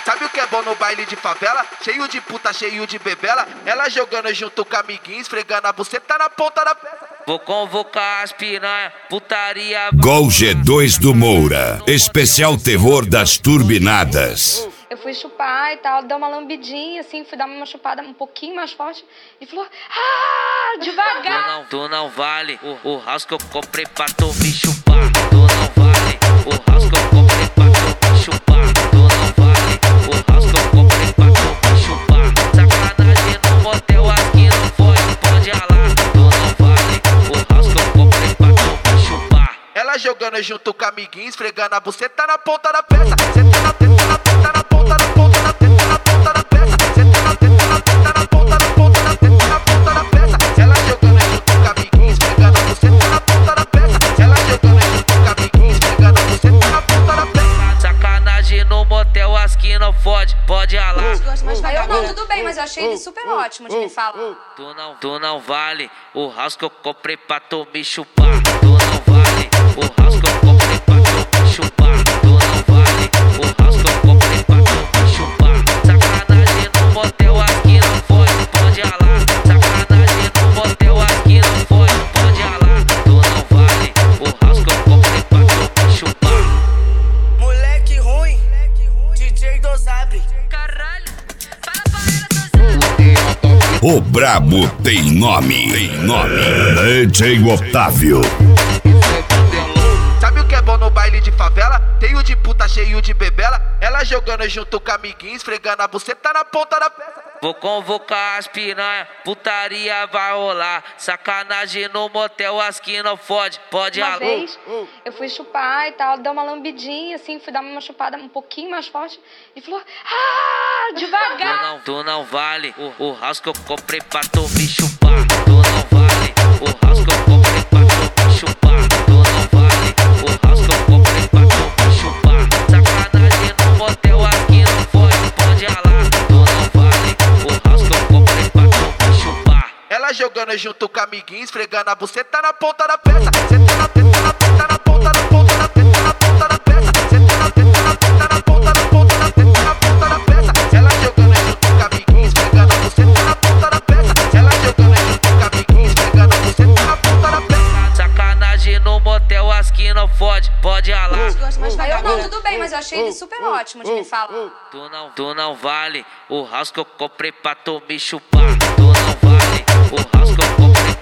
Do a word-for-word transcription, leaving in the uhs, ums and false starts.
Sabe o que é bom no baile de favela? Cheio de puta, cheio de bebela. Ela jogando junto com amiguinhos, esfregando a buceta na ponta da peça. Vou convocar as piranha, putaria. Gol G dois do Moura, especial terror das turbinadas. Eu fui chupar e tal, deu uma lambidinha, assim, fui dar uma chupada um pouquinho mais forte e falou, ah, devagar. Tu não, tu não vale o, o house que eu comprei pra tu me chupar. Tu não vale o house que eu comprei pra tu me chupar. Tu não vale o house que eu comprei pra tu me chupar. Sacanagem no motel aqui não pode, pode ralar. Tu não vale o house que eu comprei pra tu me chupar. Ela jogando junto com amiguinhos, esfregando a buceta na ponta da peça. Senta na teta, na teta, na ponta da ponta da teta, na ponta da peça. Senta na teta, na teta, na ponta da ponta da teta, na ponta da peça. Ela jogando junto com amiguinhos, esfregando a buceta na ponta da peça. Ela jogando junto com amiguinhos, esfregando a buceta na ponta da peça. Sacanagem no motel, as que não fode, pode ralar. Aí eu não, tudo bem, mas eu achei ele super ótimo de me falar. Tu não, tu não vale o house que eu comprei pra tu me chupar. Tu não vale o house que eu comprei pra tu me chupar. Tu não vale o house que eu comprei pra tu me chupar. Sacanagem no motel, aqui não pode, pode ralar. Sacanagem no motel, aqui não pode, pode ralar. Tu não vale o house que eu comprei pra tu me chupar. Moleque ruim, D J Dosabre. Caralho, fala pra ela, Dosabre. O brabo tem nome, tem nome. D J Otávio. Sabe o que é bom no baile de favela? Cheio de puta, cheio de bebela. Ela jogando junto com amiguinhos, esfregando a buceta na ponta da peça. Vou convocar as piranha, putaria vai rolar. Sacanagem no motel, as que não fode, pode Uma ralar. vez, eu fui chupar e tal, deu uma lambidinha, assim, fui dar uma chupada um pouquinho mais forte e falou, ah, Tu devagar. não, tu não vale o, o house que eu comprei pra tu me chupar. Tu não vale o house que eu comprei pra tu me chupar. Tu não vale o house que eu comprei pra tu me chupar. Sacanagem no motel, aqui não pode, pode ralar. Tu não vale o house que eu comprei pra tu me chupar. Ela jogando junto com amiguinhos, esfregando a buceta na ponta da peça. Senta na teta, na teta, na ponta da ponta da teta, na ponta da peça. Senta na teta, na teta, na ponta da ponta da teta, na ponta da peça. Ela jogando junto com amiguinhos, esfregando a buceta na ponta da peça. Ela jogando junto com amiguinhos, esfregando a buceta na ponta da peça. Sacanagem no motel, as que não fode, pode ralar. Aí eu não, tudo bem, mas eu achei ele super ótimo de me falar. Tu não, tu não vale o house que eu comprei pra tu me chupar. Tu não vale o house que eu comprei